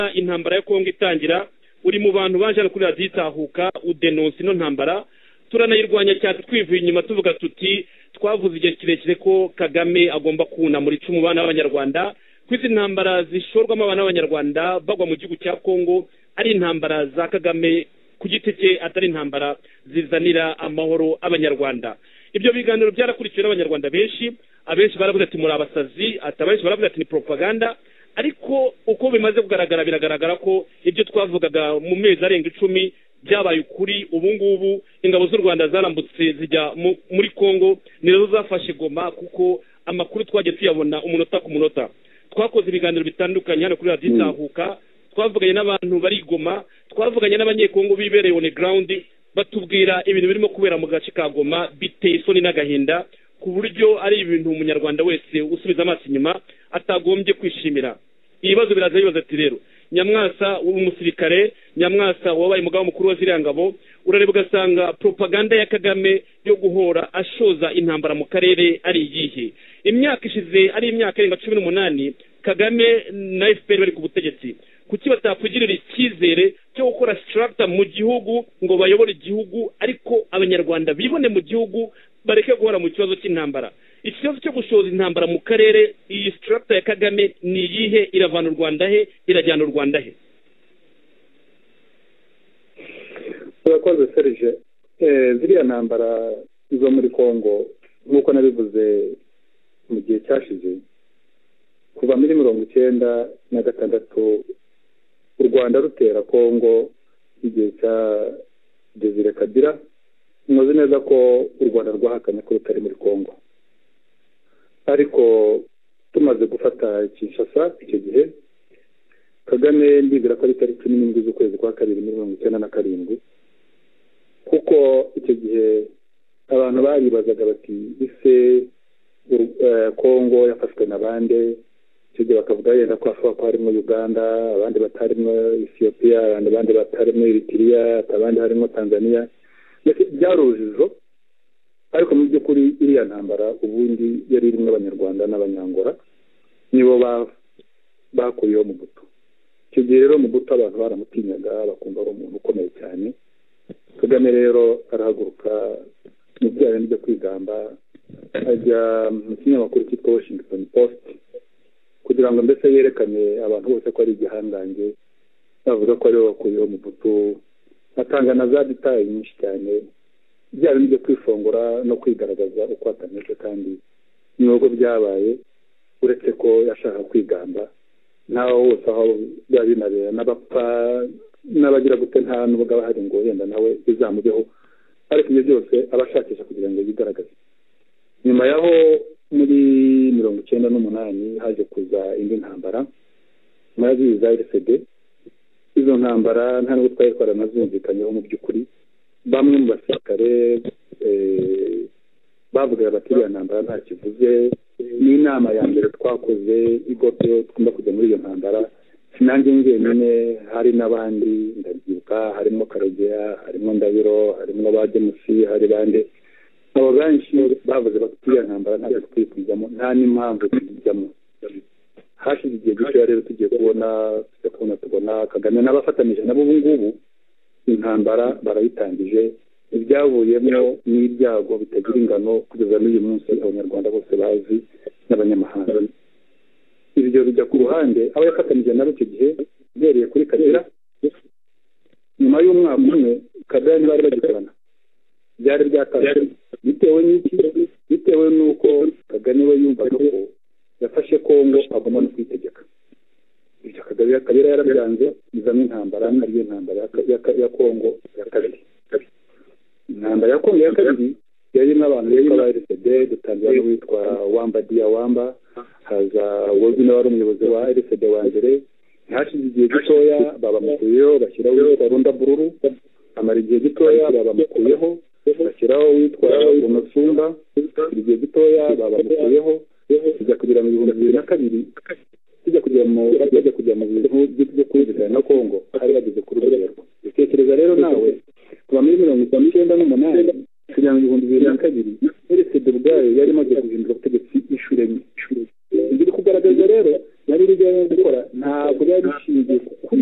intambara ya Kongo itangira uri mu bantu baje kuri radiyo itahuka udenonsa ino ntambara turanayirwanya cyane twivuye inyuma tuvuga tuti twavuze igihe kirekire ko Kagame agomba kuna muri cumu bana b'abanyarwanda kwizi ntambara zishorwamo abana b'abanyarwanda bagwa mu gihugu cya Kongo ari intambara za Kagame ku giti cye atari intambara zizanira amahoro abanyarwanda. Ibyo biganiro byarakurikiwe n'abanyarwanda benshi, abenshi baravuze ati muri abasazi, atabenshi baravuze ati ni propaganda, ariko uko bimaze kugaragara biragaragara ko ibyo twavugaga mu mezi arenga 10 byabaye ukuri. Ubu ngubu ingabo z'u Rwanda zarambutse zijya muri Kongo nizo zafashe Goma, kuko amakuru twagiye tuyabona umunota ku munota. Twakoze ibiganiro bitandukanye hano kuri radiyo itahuka, twavuganye n'abantu bari Goma, twavuganye n'abanyekongo bibereye on ground, batubwira ibintu birimo kubera mu gace ka Goma biteye isoni n'agahinda, ku buryo ari ibintu umunyarwanda wese usubiza amaso inyuma atagombye kwishimira. Ibibazo biraza bibaza ati rero Nyamwasa w'umusirikare, Nyamwasa wabaye umugaba mukuru wa ziriya ngabo, urareba ugasanga propaganda ya Kagame yo guhora ashoza intambara mu karere ari iyihe? Imyaka ishize ari imyaka irenga 18 Kagame na FPR bari ku butegetsi, kuki batakugirira icyizere cyo gukora structure mu gihugu ngo bayobore igihugu, ariko abanyarwanda bibone mu gihugu bareke guhora mu kibazo cy'intambara? Ikibazo cyo gushoza intambara mu karere, iyi structure ya Kagame ni yihe? Iravana u Rwanda he? Irajyana u Rwanda he? Urakoze Serge. Ziriya ntambara zo muri Kongo nk'uko nabivuze mu gihe cyashize, kuva muri 1996 u Rwanda rutera Kongo igihe cya Desire Kabila, muzi neza ko u Rwanda rwahakanye ko rutari muri Kongo, ariko tumaze gufata Kinshasa icyo gihe Kagame ndibwira ko ari tariki 17 z'ukwezi kwa 2097, kuko icyo gihe abantu baribazaga bati ise Kongo yafashwe n'abande, icyo gihe bakavuga yenda ko ashobora ko harimo Uganda, abandi batarimo Ethiopia, abandi batarimo Eritrea, abandi harimo Tanzania. Byarujijo, ariko mu by'ukuri iriya ntambara ubundi yari irimo abanyarwanda n'abanyangora, nibo bakuriyeho mu buto. Icyo gihe rero mu buto abantu baramutinyaga, bakumva ari umuntu ukomeye cyane. Kagame rero arahaguruka mu byaha byo kwigamba, ajya mu kinyamakuru cyitwa Washington Post kugira ngo mbese yerekane abantu bose ko ari igihangange, bavuga ko ari wakuriyeho mu buto, atanga na za details nyinshi cyane, byari byo kwifungura no kwigaragaza uko atameze, kandi nubwo byabaye uretse ko yashaka kwigamba naho hose aho byari nabera n'abapfa n'abagira gute nta n'ubwo bahari ngo yenda nawe bizamubeho, ariko ibyo byose abashakisha kugira ngo yigaragaze. Nyuma yaho muri 1998 haje kuza indi ntambara muri za RCD. Izo ntambara nta n'ubwo twari twaranazumvikanyeho mu by'ukuri. Bamwe mu basirikare bavuga bati iriya ntambara nta kivuze. N'inama ya mbere twakoze igopyo twumva kujya muri iyo ntambara, sinange njyenyine, hari n'abandi ndabyibuka, harimo Karegeya, harimo Ndabiro, harimo Bademusi, hari bande. Abo benshi bavuze bati iriya ntambara ntabwo dukwiye kujyamo, nta n'impamvu tujyamo. Hashize igihe gito rero tugiye tubona Kagame n'abafatanije nabo ubu ngubu intambara barayitangije, ibyavuyemo n'ibyago bitagira ingano kugeza n'uyu munsi abanyarwanda bose bazi n'abanyamahanga. Ibyo bijya ku ruhande, abo yafatanije nabo icyo gihe bereye kuri Kabila. Nyuma y'umwaka umwe Kabila ntibari bagikorana, byari byatangije. Bitewe n'iki? Bitewe n'uko Kagame we yumvaga ko yafashe Kongo agomba no kwitegeka. Ibyo Kabila yarabyanze, bizamo intambara, ariyo ntambara ya Kongo ya kabiri. Intambara ya Kongo ya kabiri yari n'abantu bitwa ba RCD, dutangira no witwa Wamba Dia Wamba, haza wowe n'abari umuyobozi wa RCD wa mbere. Hashize igihe gitoya babamukuyeho bashyiraho witwa Runda Bururu, amara igihe gitoya babamukuyeho bashyiraho witwa Umusumba, igihe gitoya babamukuyeho kujya kugira mu 2002 tujya kujya mu bintu byo kwizera na Kongo, hari bageze kuri rwego. Bitekereza rero nawe kuva muri 1998 kujya mu 2002 RCD ubwayo yari imaze guhindura ubutegetsi inshuro enye. Ibyo kugaragaza rero yari rijyanye gukora ntabwo byari bishingiye kuri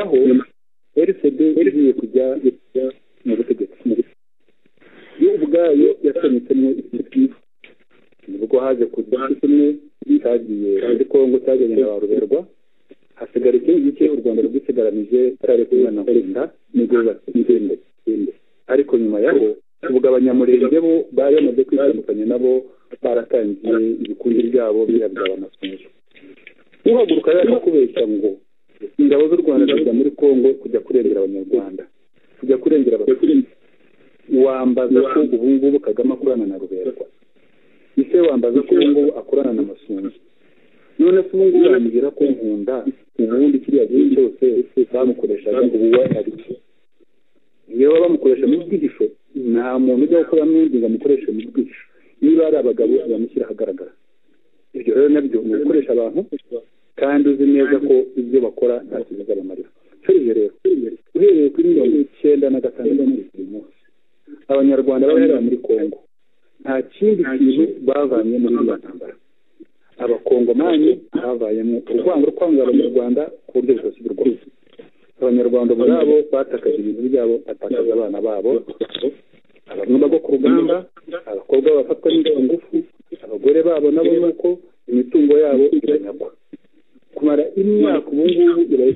yaho RCD igiye kujya mu butegetsi yo ubwayo yasenyetsemo ikivu nubwo haje kuza kimwe cyagiye muri Kongo cyageze na Ruberwa hasigara ikindi gice u Rwanda rwisigaranije kare kumana kwenda nibwo batinde ariko nyuma yaho ubwo abanyamurenge bo bari bamaze kwitandukanya nabo baratangiye ibikundi byabo birabya amasunzu uhaguruka rero kubeshya ngo ingabo z'u Rwanda zijya muri Kongo kujya kurengera abanyarwanda kujya kurengera abaturage wambaza ko ubu ngubu Kagame akorana na Ruberwa ise wambaza ko ubu ngubu akorana na Masunzu none se ubu ngubu yambwira ko nkunda ubundi kiriya gihe cyose bamukoreshaga ubu we ari iyo bamukoresha mu bwihisho nta muntu ujya gukora n'undi ngo amukoreshe mu bwihisho niba ari abagabo bamushyira ahagaragara ibyo rero nabyo ni ugukoresha abantu kandi uzi neza ko ibyo bakora nta kibazo bamarira rero uhereye kuri 1996 uyu munsi abanyarwanda bari muri Kongo nta kindi kintu bavanye muri iyo ntambara abakongomani bavayemo urwango rw'abanyarwanda abanyarwanda ku buryo bwose abanyarwanda ubwabo batakaje ibintu byabo batakaza abana babo abamwe bago ku rugamba abakobwa bafatwa n'ingufu abagore babo nabo nuko imitungo yabo iranyagwa kumara imyaka ubu ngubu ibaye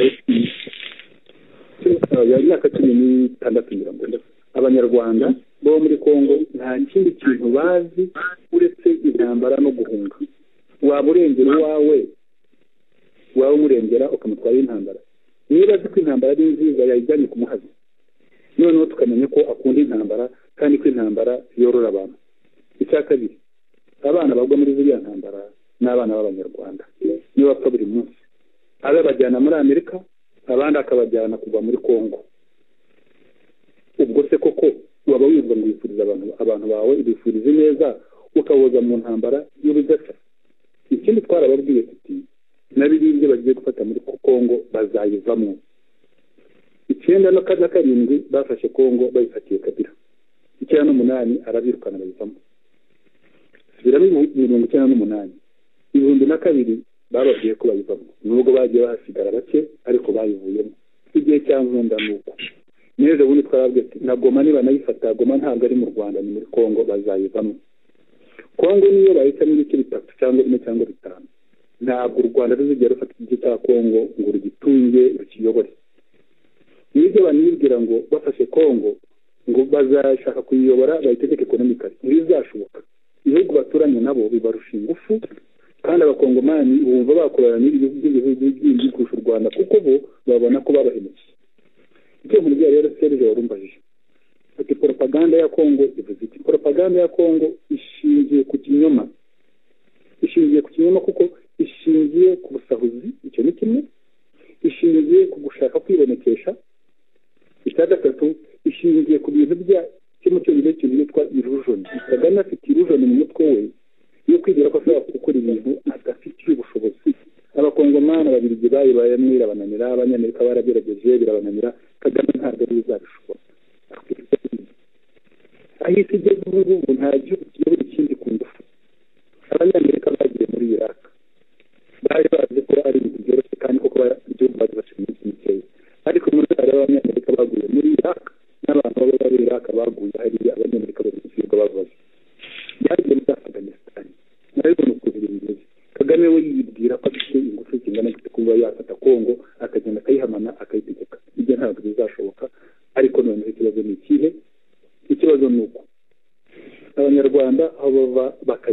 16 abanyarwanda bo muri Kongo nta kindi kintu bazi uretse intambara no guhunga waba urengera wawe umurengera ukamutwara intambara niba azi ko intambara ari nziza yayijyanye ku muhazi noneho tukamenya ko akunda intambara kandi ko intambara yorora abantu icya kabiri abana bagwa muri ziriya ntambara n'abana b'abanyarwanda niyo bapfa buri munsi ababajyana muri Amerika abandi akabajyana kuva muri Kongo ubwo se koko waba wibwa ngo wifuriza abantu bawe ibifurize neza ukaboza mu ntambara y'urudaca ikindi twarababwiye tuti nabirinde bagiye gufata muri Kongo bazayivamo 1997 bafashe Kongo bayifatiye Kabila 1998 arabirukana bayivamo biramo 1998 ibihumbi na kabiri bababwiye ko bayivamo nubwo bagiye basigara bake ariko bayivuyemo igihe cyankunda nuko neza bundi twarabwiye na Goma niba nayifata Goma ntabwo ari mu Rwanda ni muri Kongo bazayivamo Kongo niyo bahita muri cyo bitatu cyangwa 4 cyangwa 5 ntabwo u Rwanda ruzigera rufata igice cya Kongo ngo rugitunge rukiyobore nibyo banibwira ngo bafashe Kongo ngo bazashaka kuyiyobora bayitegeke ekonomikali ntibizashoboka ibihugu baturanye nabo bibarusha ingufu kandi abakongomani bumva bakorana n'ibihugu by'indi kurusha u Rwanda kuko bo babona ko babahemukiye icyo mu gihe rero Serge warumbajije ati propaganda ya Kongo ivuze iti propaganda ya Kongo ishingiye ku kinyoma kuko ishingiye ku busahuzi icyo ni kimwe ishingiye ku gushaka kwibonekesha icya gatatu ishingiye ku bintu bya kimwe cy'ibintu byitwa illusion Kagame afite illusion mu mutwe we yo kwigira ko ashobora gukora ibintu adafitiye ubushobozi abakongomani babiri bayamwira bananira abanyamerika baragerageje birabananira Kagame ntabwo ari bizabishobora ahise igeze ubu nta gihugu kiyoboye ikindi ku ngufu abanyamerika bagiye muri Iraq bari bazi ko ari ibintu byoroshye kandi koko igihugu bazi bashira iminsi mikeya ariko muri abanyamerika baguye muri Iraq n'abantu baba bari Iraq baguye hariya abanyamerika babishyirwa babaza yagiye muri Afghanistan nayo ni ukubirindira Kagame we yibwira ko afite ingufu zingana gute kuba yafata Kongo akagenda akayihamana akayitegeka ibyo ntabwo bizashoboka ariko none ikibazo ni ikihe ikibazo ni uko abanyarwanda aho bava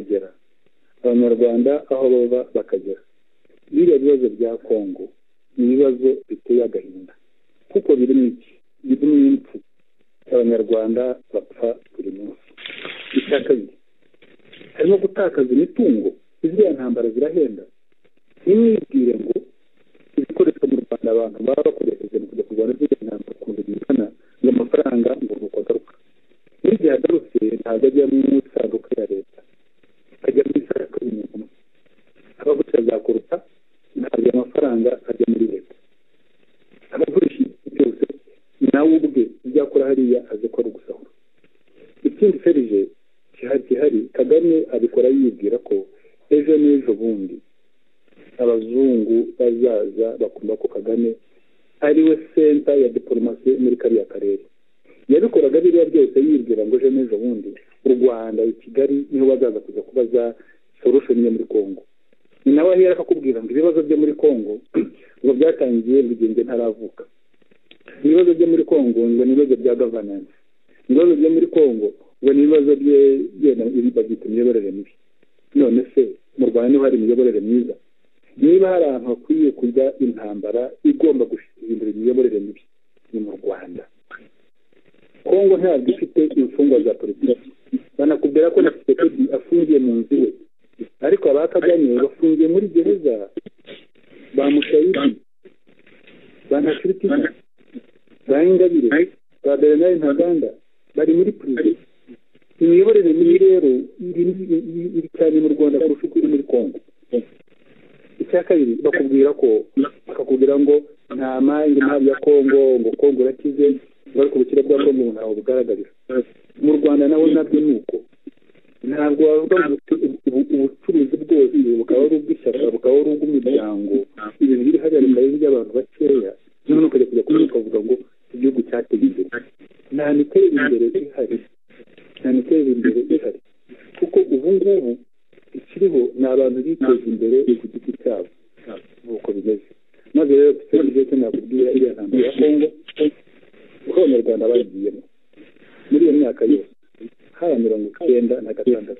bakagera biriya bibazo bya Kongo ni ibibazo biteye agahinda kuko birimo impfu abanyarwanda bapfa buri munsi icya kabiri harimo gutakaza imitungo iziriya ntambara zirahenda nimwibwire ngo ibikoreshwa mu Rwanda abantu baba bakoresheje mu kujya kurwana ziriya ntambara ukuntu bingana ngo amafaranga ngo nuko agaruka n'igihe agarutse ntabwo ajya mu isanduku ya leta ajya mu isanduku y'umuntu abagurisha azakuruta ntabwo amafaranga ajya muri leta abagurisha byose nawe ubwe ibyo akora hariya azi ko ari ugusahura ikindi Serge gihari Kagame abikora yibwira ko ejo n'ejo bundi abazungu bazaza bakumva ko Kagame ariwe senta ya diplomasi muri kariya karere. Yabikoraga biriya byose yibwira ngo ejo n'ejo bundi u Rwanda i Kigali niho bazaza kuza kubaza solution yo muri Congo. Ni nawe ahera akakubwira ngo ibibazo byo muri Congo ngo byatangiye bigenge ntaravuka. Ibibazo byo muri Congo ngo ni ibibazo bya governance. Ibibazo byo muri Congo ngo ni ibibazo by'ibibagita imiyoborere mibi. None se mu Rwanda niho hari imiyoborere myiza? Niba hari ahantu hakwiye kujya intambara igomba guhindura imiyoborere mibi ni mu Rwanda. Congo ntabwo ifite imfungwa za politiki. Banakubwira ko na Tshisekedi afungiye mu nzu iwe, ariko abakaganye bafungiye muri gereza. Ba Mushayidi, ba Ntakirutimana, ba Ingabire, ba Bernard Ntaganda bari muri prison. Imiyoborere mibi rero iri cyane mu Rwanda kurusha uko iri muri Congo. Icya kabiri bakakubwira ngo nta mangi ntabwo ya Congo, ngo Congo irakize, bari ku bukire bwa Congo ntaho bugaragarira. Mu Rwanda naho nabyo ni uko. Ntabwo bavuga ubucuruzi bwose bukaba ari ubw'ishyaka, bukaba ari ubw'umuryango, ibintu biri hariya bikaba by'abantu bakeya, noneho ukajya kujya ukavuga ngo igihugu cyateye imbere. Nta miterere imbere ihari, kuko ubu ngubu ikiriho ni abantu biteza imbere ku giti cyabo nk'uko bimeze. Maze rero tutegereje nakubwira iriya ntambara ya Congo uko abanyarwanda bagiyemo muri iyo myaka yose, haba 1996,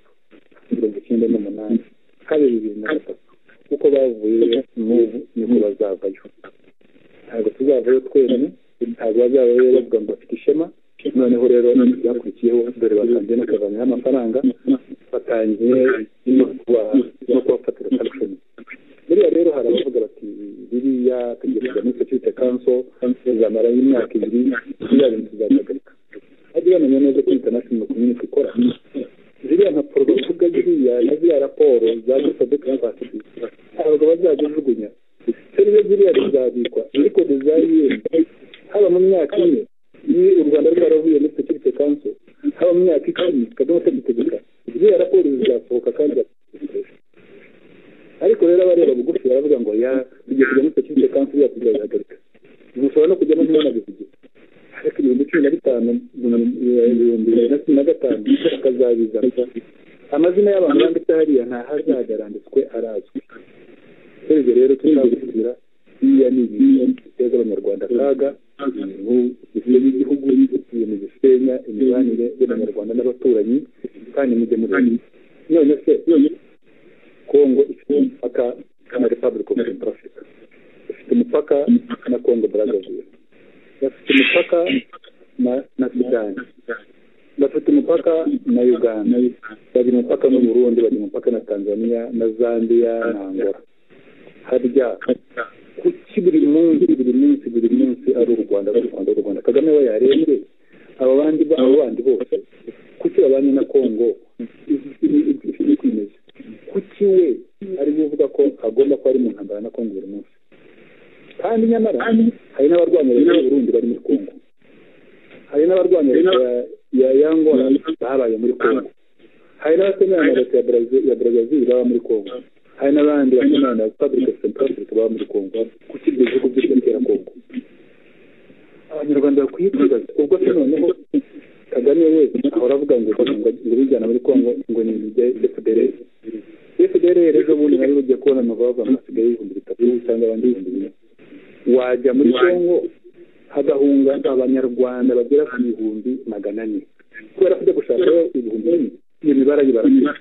1998, haba 2003, kuko bavuye n'ubu niko bazavayo. Ntabwo tuzavayo twenyine, ntabwo bazavayo bavuga ngo bafite ishema. Noneho rero byakurikiyeho dore batangiye no kuzanira amafaranga, batangiye no kubafatira sanction. Buriya rero hari abavuga bati biriya tegeko muri Security Council zamara y'imyaka 2 biriya bintu bizahagarika. Ajya bamenya neza ko international community ikora ziriya nka porogaramu ziriya na ziriya raporo za Sadek Party ntabwo bazajugunya. Serivisi ziriya zizabikwa ariko design haba mu myaka ine ni u Rwanda rwaravuye muri Security Council, haba mu myaka 10 Kagame atagitegeka ziriya raporo zizasohoka kandi ariko rero abareba bugufi baravuga ngo tugiye kujya muri Security Council tuzahagarika. Mushobora no kujya mu ntara z'igihugu ariko 2015 2015 akazabiza amazina y'abantu banditse hariya nta hazagaranditswe arazwi. Rero tuzavugira iya ni biteza abanyarwanda kaga igihugu ibintu bisenya imibanire y'abanyarwanda n'abaturanyi kandi mujye muri none se Congo ifite umupaka na Republic of Central Africa, ifite umupaka na Congo Brazzaville, bafite umupaka na Sudan, bafite umupaka na Uganda, bagira umupaka n'u Burundi, bagira umupaka na Tanzania na Zambia na Angola. Harya kuki buri munsi ari u Rwanda Kagame we yarembe abo bandi bose kuki babanye na Congo ifite kwimeza? Kuki we ari kuvuga ko agomba ko ari mu ntambara na Congo buri munsi? Kandi nyamara hari n'abarwanira mu Burundi bari muri Congo, hari n'abarwanira ya Angola babaye muri Congo, hari n'abasemera na leta ya Brazil baba muri Congo, hari n'abandi basemera na Republic of Central Africa baba muri Congo. Kuki ibyo bihugu by'intera Congo? Abanyarwanda bakwiye kwibaza ubwo se noneho Kagame we ahora avuga ngo bijyana muri Congo ngo ni FDLR ejo bundi nari bugiye kubona amababa amasigaye 3,000 cyangwa abandi 1,000. Wajya muri Congo hagahunga abanyarwanda bagera ku 400,000 kubera kujya gushaka 1,000 iyo mibara yibarafite.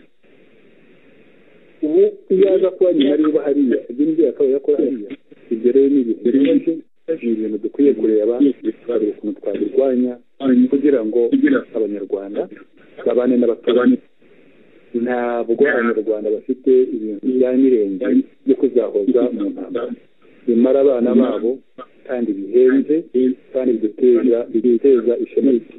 Ubu iyaza kuba nyina ari uba hariya ibindi akaba yakora hariya. Ibyo rero ni ibintu dukwiye kureba twari ukuntu twabirwanya kugira ngo abanyarwanda babane n'abaturanyi. Ntabwo abanyarwanda bafite ibintu bya mirenge byo kuzahoza mu ntambara bimara abana babo kandi bihenze kandi biduteza ishema